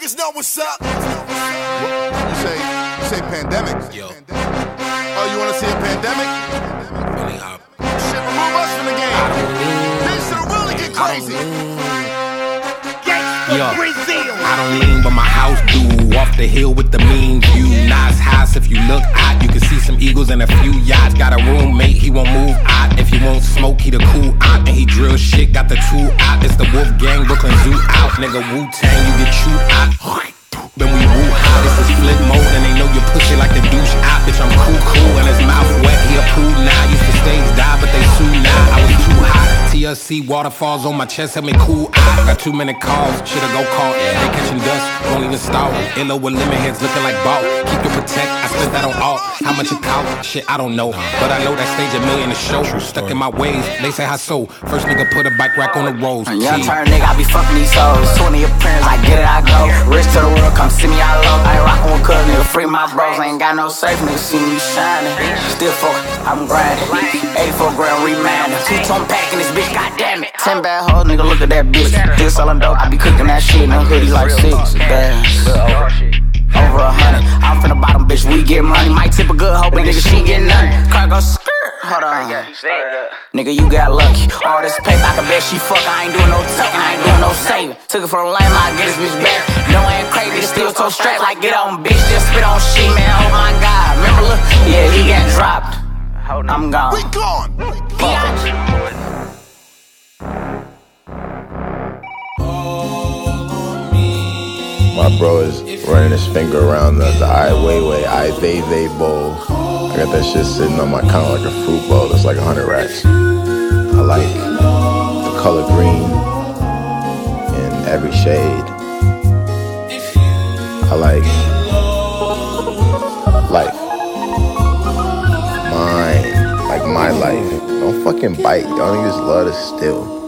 niggas know what's up. You say pandemics. Yo. Oh, you wanna see a pandemic? Really hot. Shit, remove us from the game. Things should really get crazy. Yo, I don't lean, but my house do. Off the hill with the mean view. Nice house, if you look out, you can see some eagles and a few yachts. Got a roommate, he won't move out. If he won't smoke, he the cool out. And he drill shit, got the tool out. It's the Wolf Gang, Brooklyn Zoo out. Nigga, Wu-Tang, you get chewed out. Then we woo high, this is flip mode. And they know you pussy like the douche out. Bitch, I'm cool, and his mouth wet, he a pool now. Used to stage dive, but they sue now. I was too hot. TLC waterfalls on my chest, help me cool out. Got too many calls, shit'll go call. They catching dust, won't even stall. Illo with lemon heads looking like ball. Keep your protect, I spent that on all. How much it cost? Shit, I don't know. But I know that stage $1 million a show. Stuck in my ways, they say how so. First nigga put a bike rack on the rolls. Young turn nigga, I be fucking these hoes. 20 appearance, I get it, I go. Rich to the world, come see me, I love. I ain't rockin' with cuz, nigga, free my bros. Ain't got no safe, nigga, see me shining. Still fuck, I'm grinding. 84 grand remanding. 2-tone pack in this bitch, goddamn it. 10 bad hoes, nigga, look at that bitch. Still selling dope, I be cooking that shit. No hoodie like 6, damn. Over 100, I'm finna bottom, bitch, we get money. Might tip a good hoe, but nigga, she get nothing. Cargo skirt, hold on. Nigga, you got lucky. All this paper, I can bet she fuck. I ain't doing no tucking, I ain't doing no saving. Took it from lame, I get this bitch back. No, I ain't crazy, it's still so straight. Like, get on, bitch, just spit on shit, man. Oh my god, remember, look, yeah, he got dropped. I'm gone. We gone. My bro is running his finger around the Ai Weiwei, Ai Weiwei bowl. I got that shit sitting on my counter like a fruit bowl. That's like 100 racks. I like the color green in every shade. I like life. Mine, like my life. Don't fucking bite. Y'all niggas love to steal.